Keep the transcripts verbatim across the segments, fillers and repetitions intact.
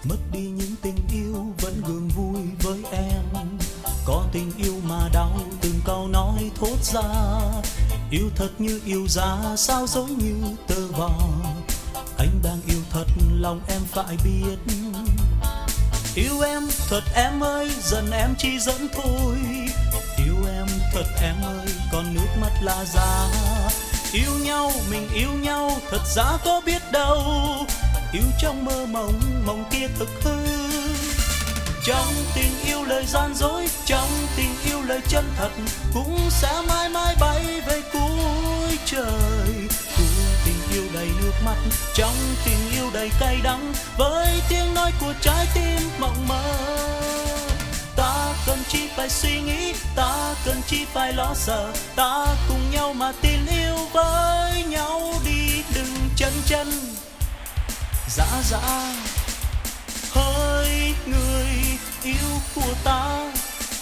Mất đi những tình yêu vẫn gương vui với em, có tình yêu mà đau từng câu nói thốt ra. Yêu thật như yêu giá, sao dối như tơ vò. Anh đang yêu thật, lòng em phải biết. Yêu em thật em ơi, dần em chỉ dẫn thôi. Yêu em thật em ơi, còn nước mắt là giá. Yêu nhau, mình yêu nhau, thật giá có biết đâu. Yêu trong mơ mộng, mộng kia thực hư. Trong tình yêu lời gian dối, trong tình yêu lời chân thật, cũng sẽ mãi mãi bay về cuối trời. Của tình yêu đầy nước mắt, trong tình yêu đầy cay đắng, với tiếng nói của trái tim mộng mơ. Ta cần chi phải suy nghĩ, ta cần chi phải lo sợ. Ta cùng nhau mà tin yêu với nhau đi, đừng chân chân dã dã. Hỡi người yêu của ta,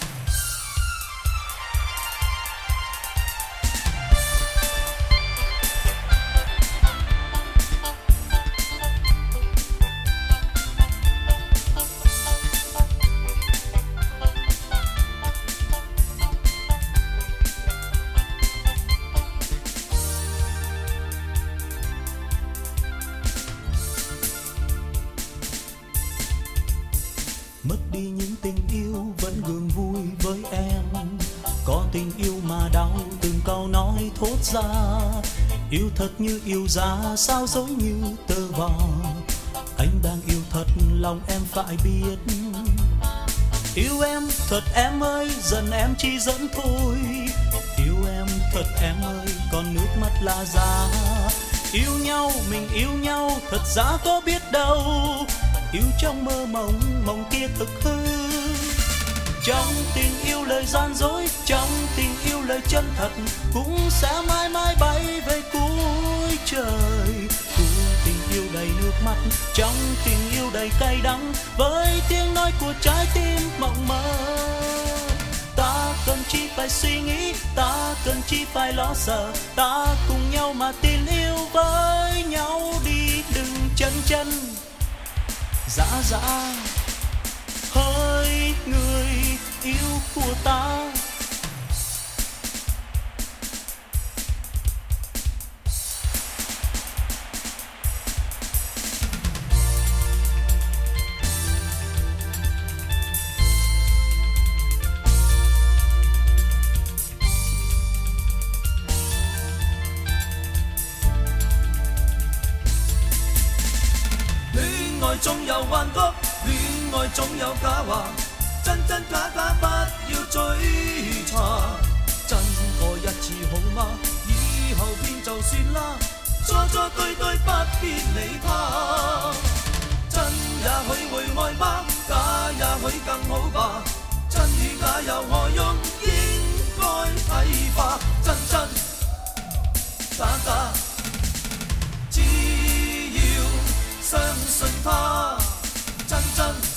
mất đi những tình yêu vẫn gương vui với em, có tình yêu mà đau từng câu nói thốt ra. Yêu thật như yêu giá, sao dối như tơ vò. Anh đang yêu thật, lòng em phải biết. Yêu em thật em ơi, dần em chỉ dẫn thôi. Yêu em thật em ơi, còn nước mắt là giá. Yêu nhau, mình yêu nhau, thật giá có biết đâu. Yêu trong mơ mộng, mộng kia thực hư. Trong tình yêu lời gian dối, trong tình yêu lời chân thật, cũng sẽ mãi mãi bay về cuối trời. Của tình yêu đầy nước mắt, trong tình yêu đầy cay đắng, với tiếng nói của trái tim mộng mơ. Ta cần chi phải suy nghĩ, ta cần chi phải lo sợ. Ta cùng nhau mà tin yêu với nhau đi, đừng chân chân dã dã. Hỡi người yêu của ta, 戀愛總有幻覺，戀愛總有假話，真真假假不要追查。真愛一次好嗎？以後便就算啦，錯錯對對不必理他。真也許會愛嗎？假也許更好吧。真與假又何用？應該睇化。真真假假，只要相信他，真真。